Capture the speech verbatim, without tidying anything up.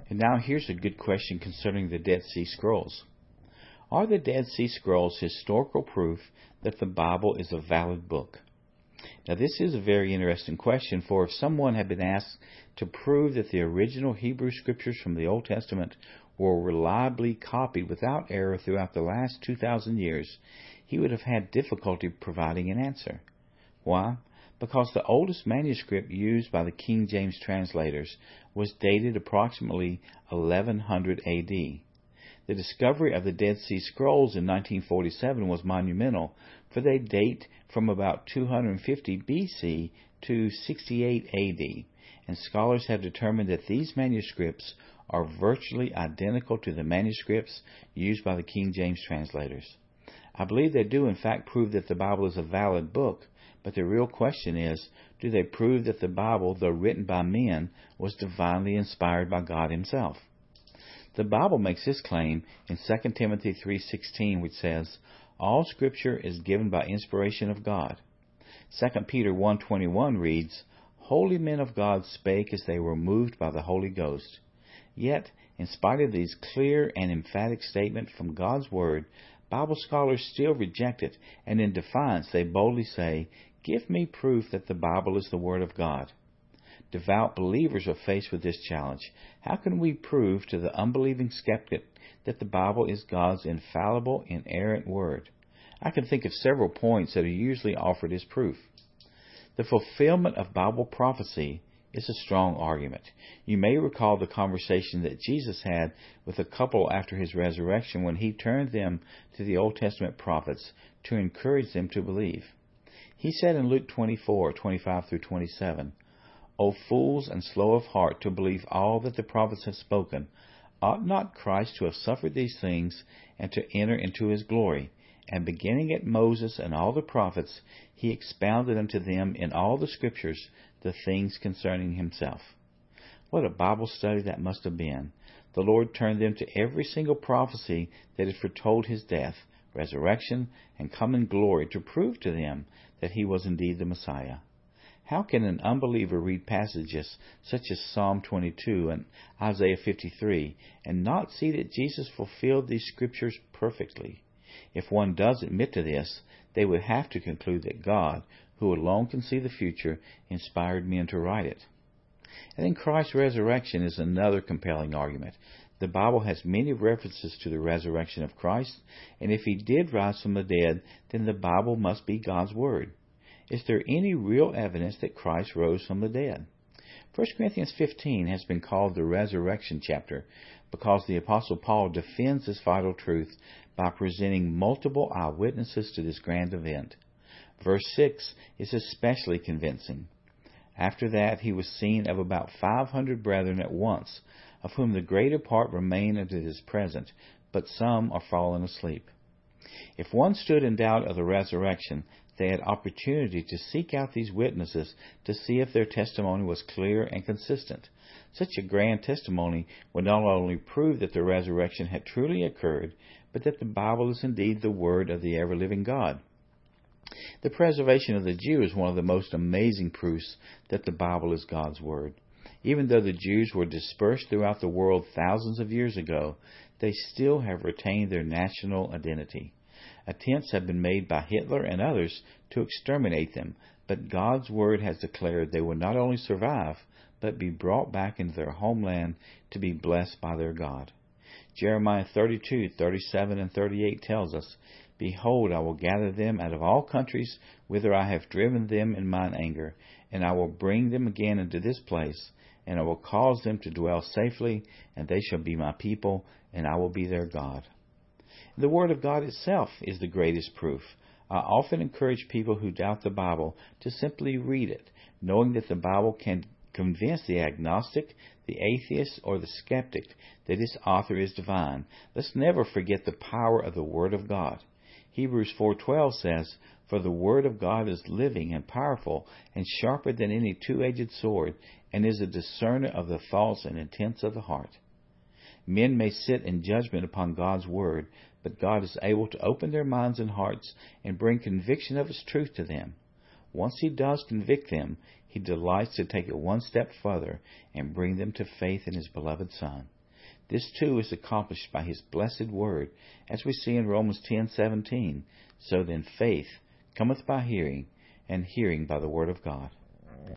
And now here's a good question concerning the Dead Sea Scrolls. Are the Dead Sea Scrolls historical proof that the Bible is a valid book? Now this is a very interesting question, for if someone had been asked to prove that the original Hebrew Scriptures from the Old Testament were reliably copied without error throughout the last two thousand years, he would have had difficulty providing an answer. Why? Because the oldest manuscript used by the King James translators was dated approximately eleven hundred A D. The discovery of the Dead Sea Scrolls in nineteen forty-seven was monumental, for they date from about two hundred fifty B C to sixty-eight A D, and scholars have determined that these manuscripts are virtually identical to the manuscripts used by the King James translators. I believe they do in fact prove that the Bible is a valid book, but the real question is, do they prove that the Bible, though written by men, was divinely inspired by God Himself? The Bible makes this claim in Second Timothy three sixteen, which says, "All Scripture is given by inspiration of God." Second Peter one twenty-one reads, "Holy men of God spake as they were moved by the Holy Ghost." Yet, in spite of these clear and emphatic statements from God's Word, Bible scholars still reject it, and in defiance they boldly say, "Give me proof that the Bible is the Word of God." Devout believers are faced with this challenge. How can we prove to the unbelieving skeptic that the Bible is God's infallible, inerrant Word? I can think of several points that are usually offered as proof. The fulfillment of Bible prophecy is a strong argument. You may recall the conversation that Jesus had with a couple after His resurrection when He turned them to the Old Testament prophets to encourage them to believe. He said in Luke twenty-four, twenty-five through twenty-seven, "O fools and slow of heart to believe all that the prophets have spoken, ought not Christ to have suffered these things and to enter into His glory? And beginning at Moses and all the prophets, He expounded unto them in all the Scriptures the things concerning Himself." What a Bible study that must have been. The Lord turned them to every single prophecy that had foretold His death, resurrection, and coming glory to prove to them that He was indeed the Messiah. How can an unbeliever read passages such as Psalm twenty-two and Isaiah fifty-three and not see that Jesus fulfilled these Scriptures perfectly? If one does admit to this, they would have to conclude that God, who alone can see the future, inspired men to write it. And then Christ's resurrection is another compelling argument. The Bible has many references to the resurrection of Christ, and if He did rise from the dead, then the Bible must be God's Word. Is there any real evidence that Christ rose from the dead? First Corinthians fifteen has been called the resurrection chapter because the Apostle Paul defends this vital truth by presenting multiple eyewitnesses to this grand event. Verse six is especially convincing. "After that he was seen of about five hundred brethren at once, of whom the greater part remain unto this present, but some are fallen asleep." If one stood in doubt of the resurrection, they had opportunity to seek out these witnesses to see if their testimony was clear and consistent. Such a grand testimony would not only prove that the resurrection had truly occurred, but that the Bible is indeed the Word of the ever-living God. The preservation of the Jew is one of the most amazing proofs that the Bible is God's Word. Even though the Jews were dispersed throughout the world thousands of years ago, they still have retained their national identity. Attempts have been made by Hitler and others to exterminate them, but God's Word has declared they will not only survive, but be brought back into their homeland to be blessed by their God. Jeremiah thirty-two, thirty-seven, and thirty-eight tells us, "Behold, I will gather them out of all countries whither I have driven them in mine anger, and I will bring them again into this place, and I will cause them to dwell safely, and they shall be my people, and I will be their God." The Word of God itself is the greatest proof. I often encourage people who doubt the Bible to simply read it, knowing that the Bible can convince the agnostic, the atheist, or the skeptic that its author is divine. Let's never forget the power of the Word of God. Hebrews four twelve says, "For the Word of God is living and powerful and sharper than any two-edged sword, and is a discerner of the thoughts and intents of the heart." Men may sit in judgment upon God's Word, but God is able to open their minds and hearts and bring conviction of its truth to them. Once He does convict them, He delights to take it one step further and bring them to faith in His beloved Son. This too is accomplished by His blessed Word, as we see in Romans ten seventeen. So then faith cometh by hearing, and hearing by the Word of God.